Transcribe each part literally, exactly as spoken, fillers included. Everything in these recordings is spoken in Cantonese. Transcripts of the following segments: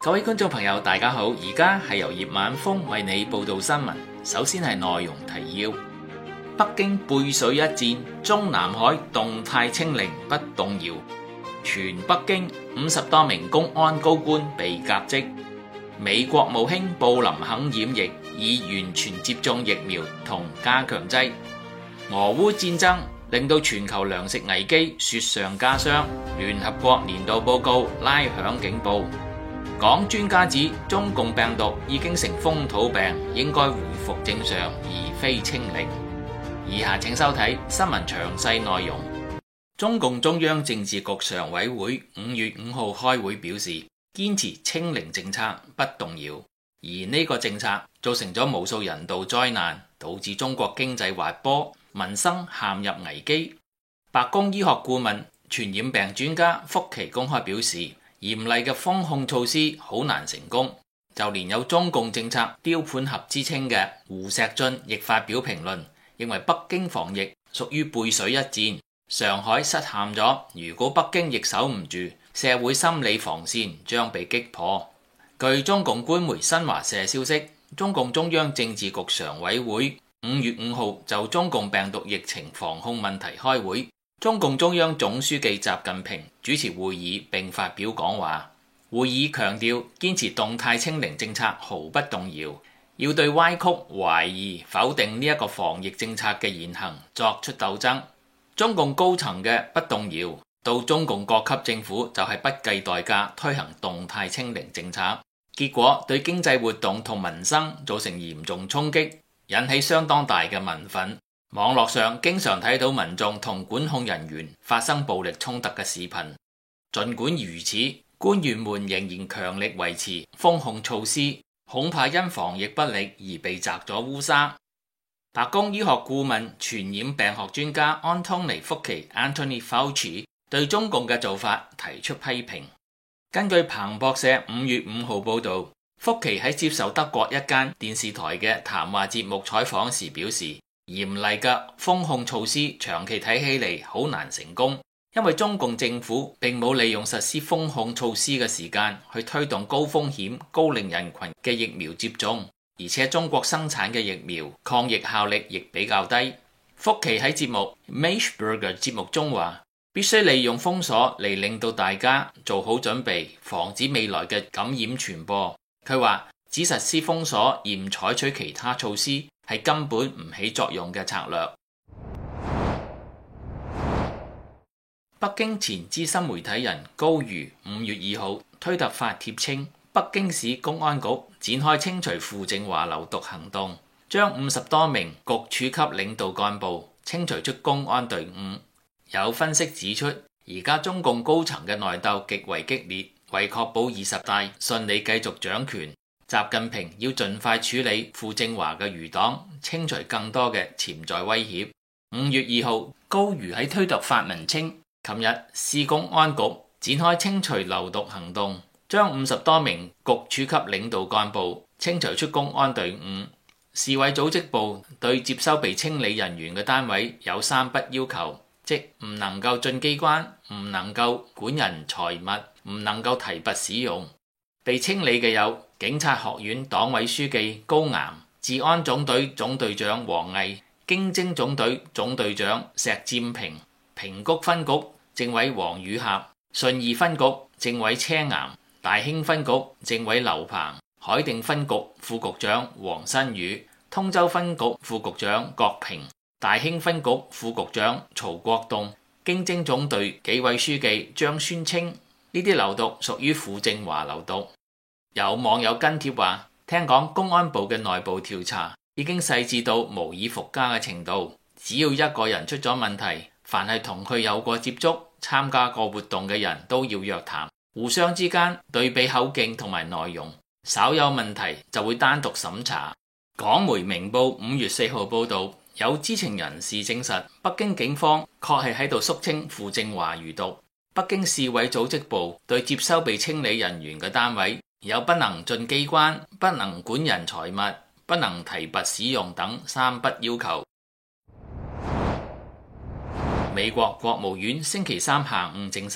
各位觀眾朋友，大家好，而家係由葉晚風為你報道新聞。首先係內容提要：北京背水一戰，中南海動態清零不動搖。全北京五十多名公安高官被革職。美國務卿布林肯染疫，已完全接種疫苗同加強劑。俄烏戰爭令到全球糧食危機雪上加霜。聯合國年度報告拉響警報。港專家指中共病毒已經成風土病，應該回復正常，而非清零。以下請收睇新聞詳細內容。中共中央政治局常委會五月五號開會表示，堅持清零政策不動搖，而呢個政策造成咗無數人道災難，導致中國經濟滑坡，民生陷入危機。白宮醫學顧問、傳染病專家福奇公開表示，嚴厲嘅封控措施好難成功，就連有中共政策雕盤俠之稱嘅胡錫進亦發表評論，認為北京防疫屬於背水一戰，上海失陷咗，如果北京亦守唔住，社會心理防線將被擊破。據中共官媒新華社消息，中共中央政治局常委會五月五號就中共病毒疫情防控問題開會。中共中央總書記習近平主持會議並發表講話，會議強調堅持動態清零政策毫不動搖，要對歪曲、懷疑、否定呢一個防疫政策嘅言行作出鬥爭。中共高層嘅不動搖，到中共各級政府就係不計代價推行動態清零政策，結果對經濟活動同民生造成嚴重衝擊，引起相當大嘅民憤。網絡上經常睇到民眾同管控人員發生暴力衝突嘅視頻。儘管如此，官員們仍然強力維持封控措施，恐怕因防疫不力而被摘咗烏紗。白宮醫學顧問、傳染病學專家安東尼福奇 Anthony Fauci 對中共嘅做法提出批評。根據彭博社五月五號報道，福奇喺接受德國一間電視台嘅談話節目採訪時表示，嚴厲嘅封控措施長期睇起嚟好難成功，因為中共政府並冇利用實施封控措施嘅時間去推動高風險高齡人群嘅疫苗接種，而且中國生產嘅疫苗抗疫效力亦比較低。福奇喺節目 Maischberger 節目中話，必須利用封鎖嚟令到大家做好準備，防止未來嘅感染傳播。佢話只實施封鎖而唔採取其他措施，係根本唔起作用嘅策略。北京前資深媒體人高瑜五月二號推特發帖稱，北京市公安局展開清除傅政華流毒行動，將五十多名局處級領導幹部清除出公安隊伍。有分析指出，而家中共高層嘅內鬥極為激烈，為確保二十大順利繼續掌權，習近平要盡快處理傅政華嘅餘黨，清除更多嘅潛在威脅。五月二號，高瑜喺推特發文稱，琴日市公安局展開清除流毒行動，將五十多名局處級領導幹部清除出公安隊伍。市委組織部對接收被清理人員嘅單位有三不要求，即唔能夠進機關，唔能夠管人財物，唔能夠提拔使用。被清理嘅有警察學院黨委書記高岩、治安總隊總隊長王毅、經偵總隊總隊長石占平、平谷分局政委王宇峽、順義分局政委車岩、大興分局政委劉鵬、海淀分局副局長黃新宇、通州分局副局長郭平、大興分局副局長曹國棟、經偵總隊紀委書記張宣清。呢啲流毒屬於傅政華流毒。有網友跟帖話，聽講公安部嘅內部調查已經細緻到無以復加嘅程度，只要一個人出咗問題，凡係同佢有過接觸、參加過活動嘅人都要約談，互相之間對比口徑同埋內容，稍有問題就會單獨審查。港媒明報五月四號報道，有知情人士證實，北京警方確係喺度肅清傅政華餘毒。北京市委組織部對接收被清理人員嘅單位有不能進機關、不能管人財物、不能提拔使用等三不要求。美國國務院星期三下午證實，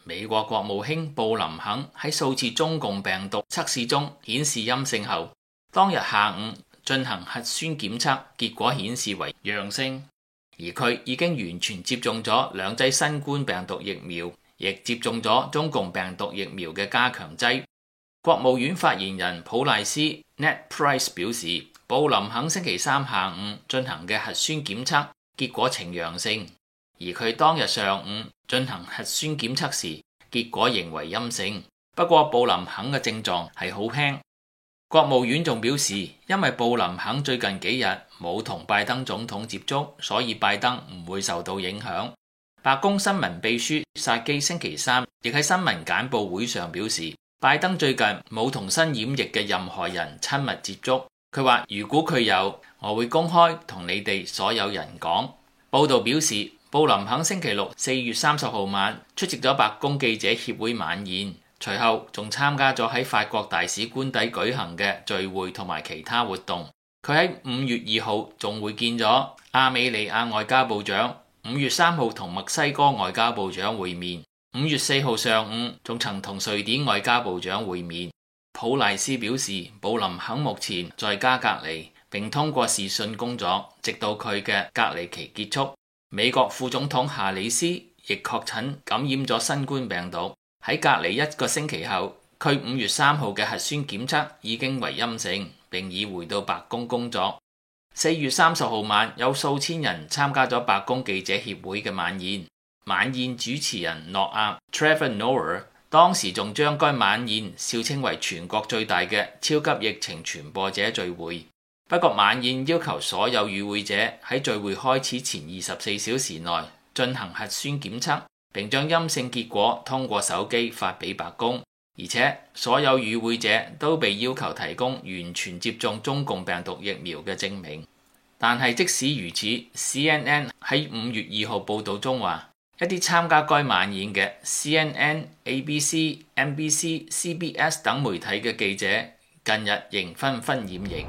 美國國務卿布林肯喺數次中共病毒測試中顯示陰性後，當日下午進行核酸檢測，結果顯示為陽性。而佢已經完全接種咗兩劑新冠病毒疫苗，亦接種咗中共病毒疫苗嘅加強劑。國務院發言人普賴斯 Ned Price 表示，布林肯星期三下午進行嘅核酸檢測結果呈陽性，而佢當日上午進行核酸檢測時結果仍為陰性。不過布林肯嘅症狀係好輕。國務院仲表示，因為布林肯最近幾日冇同拜登總統接觸，所以拜登唔會受到影響。白宮新聞秘書薩基星期三亦喺新聞簡報會上表示，拜登最近冇同新染疫嘅任何人親密接觸。佢話如果佢有，我會公開同你哋所有人講。報道表示，布林肯星期六四月三十號晚出席咗白宮記者協會晚宴，隨後仲參加咗喺法國大使官邸舉行嘅聚會同埋其他活動。佢喺五月二號仲會見咗亞美尼亞外交部長，五月三號同墨西哥外交部長會面，五月四號上午仲曾同瑞典外交部長會面。普賴斯表示，布林肯目前在家隔離，並通過視訊工作，直到佢嘅隔離期結束。美國副總統夏里斯亦確診感染咗新冠病毒，喺隔離一個星期後，佢五月三號嘅核酸檢測已經為陰性，並已回到白宮工作。四月三十號晚，有數千人參加咗白宮記者協會嘅晚宴。晚宴主持人諾亞 Trevor Noah 當時仲將該晚宴笑稱為全國最大嘅超級疫情傳播者聚會。不過晚宴要求所有與會者喺聚會開始前二十四小時內進行核酸檢測，並將陰性結果通過手機發俾白宮，而且所有與會者都被要求提供完全接種中共病毒疫苗嘅證明。但係即使如此 ，C N N 喺五月二號報導中話，一啲參加該晚宴嘅 C N N、A B C、N B C、C B S 等媒體嘅記者近日仍紛紛染疫。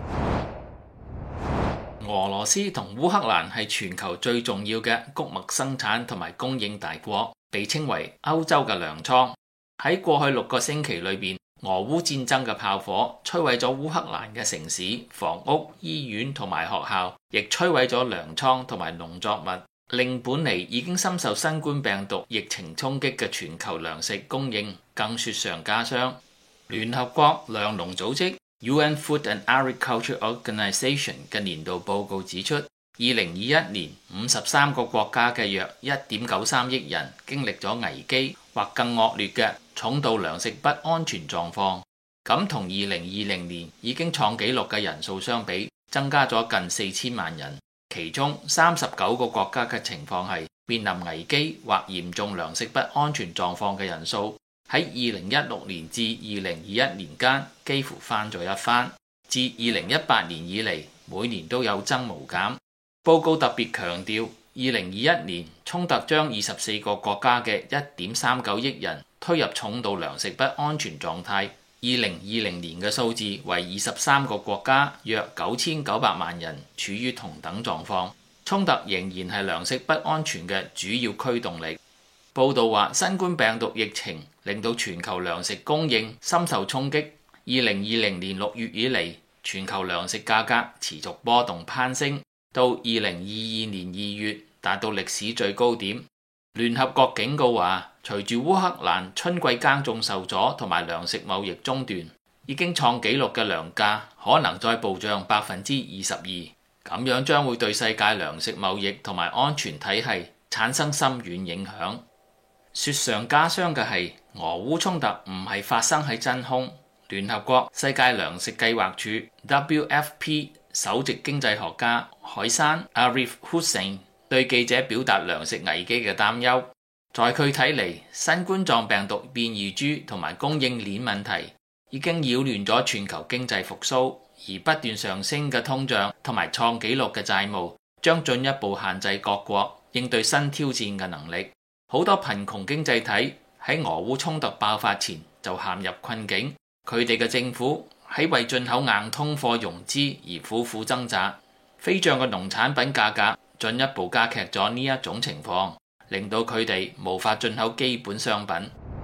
俄羅斯同烏克蘭係全球最重要嘅穀物生產同埋供應大國，被稱為歐洲嘅糧倉。喺過去六個星期裏邊，俄烏戰爭嘅炮火摧毀咗烏克蘭嘅城市、房屋、醫院同埋學校，亦摧毀咗糧倉同埋農作物，令本嚟已經深受新冠病毒疫情衝擊嘅全球糧食供應更雪上加霜。聯合國糧農組織 U N Food and Agriculture Organization 嘅年度報告指出，二零二一年五十三個國家嘅約一點九三億人經歷咗危機或更惡劣嘅重度糧食不安全狀況，咁同二零二零年已經創紀錄嘅人數相比，增加咗近四千萬人。其中三十九個國家嘅情況係面臨危機或嚴重糧食不安全狀況嘅人數，喺二零一六年至二零二一年間幾乎翻咗一番，自二零一八年以嚟每年都有增無減。報告特別強調，二零二一年衝突將二十四個國家嘅一點三九億人推入重度糧食不安全狀態。二零二零年嘅數字為二十三個國家約九千九百萬人處於同等狀況。衝突仍然係糧食不安全嘅主要驅動力。報道話，新冠病毒疫情令到全球糧食供應深受衝擊。二零二零年六月以嚟，全球糧食價格持續波動攀升，到二零二二年二月達到歷史最高點。聯合國警告話，隨住烏克蘭春季耕種受阻同埋糧食貿易中斷，已經創紀錄嘅糧價可能再暴漲百分之二十二，咁樣將會對世界糧食貿易同埋安全體系產生深遠影響。雪上加霜嘅係，俄烏衝突唔係發生喺真空。聯合國世界糧食計劃署 W F P 首席經濟學家海山 Arif Hussein 對記者表達糧食危機嘅擔憂。在佢睇嚟，新冠狀病毒變異株同埋供應鏈問題已經擾亂咗全球經濟復甦，而不斷上升嘅通脹同埋創紀錄嘅債務將進一步限制各國應對新挑戰嘅能力。好多貧窮經濟體喺俄烏衝突爆發前就陷入困境，佢哋嘅政府喺為進口硬通貨融資而苦苦掙扎。飛漲嘅農產品價格進一步加劇咗呢一種情況，令到佢哋無法進口基本商品。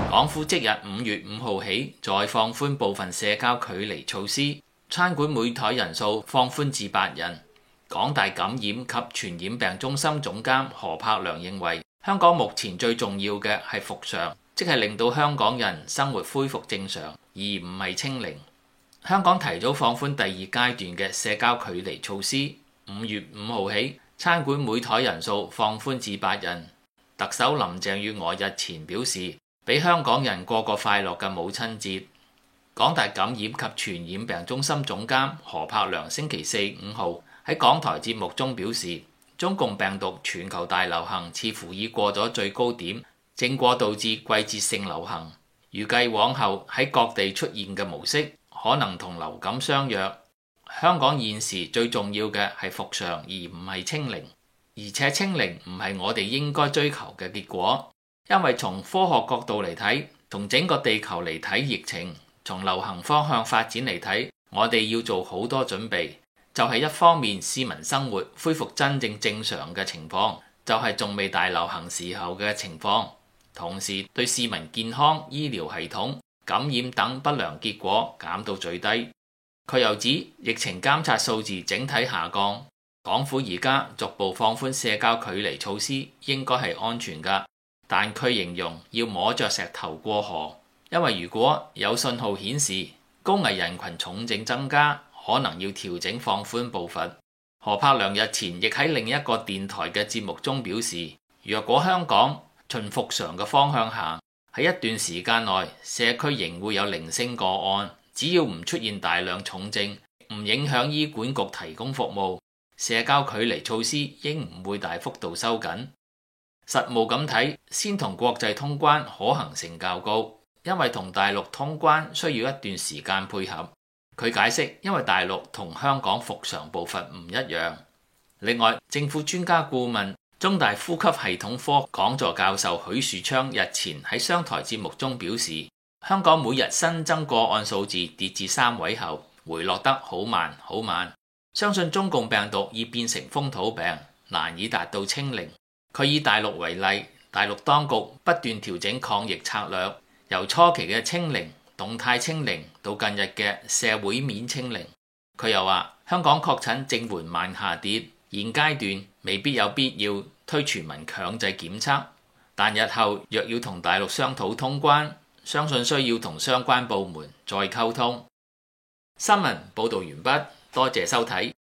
港府即日五月五號起再放寬部分社交距離措施，餐館每枱人數放寬至八人。港大感染及傳染病中心總監何柏良認為，香港目前最重要嘅係復常，即係令到香港人生活恢復正常，而唔係清零。香港提早放寬第二階段嘅社交距離措施，五月五號起，餐館每枱人數放寬至八人。特首林鄭月娥日前表示，俾香港人過個快樂嘅母親節。港大感染及傳染病中心總監何柏良星期四五號喺港台節目中表示，中共病毒全球大流行似乎已過咗最高點，正過渡至季節性流行。預計往後喺各地出現嘅模式可能同流感相若。香港現時最重要嘅係復常，而唔係清零。而且清零唔係我哋應該追求嘅結果，因為從科學角度嚟睇，從整個地球嚟睇疫情，從流行方向發展嚟睇，我哋要做好多準備。就係一方面市民生活恢復真正正常嘅情況，就係仲未大流行時候嘅情況，同時對市民健康、醫療系統、感染等不良結果減到最低。佢又指疫情監察數字整體下降，港府而家逐步放寬社交距離措施應該係安全㗎，但佢形容要摸着石頭過河，因為如果有信號顯示高危人群重症增加，可能要調整放寬步伐。何柏良日前亦喺另一個電台嘅節目中表示，若果香港循復常嘅方向行，喺一段時間內社區仍會有零星個案，只要唔出現大量重症，唔影響醫管局提供服務，社交距離措施應唔會大幅度收緊。實務咁睇，先同國際通關可行性較高，因為同大陸通關需要一段時間配合。佢解釋，因為大陸同香港復常步伐唔一樣。另外，政府專家顧問、中大呼吸系統科講座教授許樹昌日前喺商台節目中表示，香港每日新增個案數字跌至三位後，回落得好慢好慢。相信中共病毒已變成風土病，難以達到清零。佢以大陸為例，大陸當局不斷調整抗疫策略，由初期嘅清零、動態清零到近日嘅社會面清零。佢又話，香港確診正緩慢下跌，現階段未必有必要推全民強制檢測，但日後若要同大陸商討通關，相信需要同相關部門再溝通。新聞報導完畢，多謝收睇。